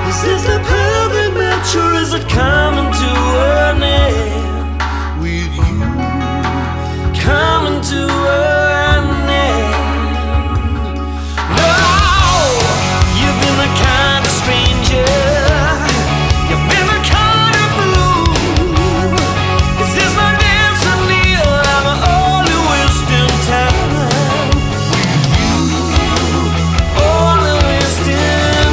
Is this the perfect match, or is it coming to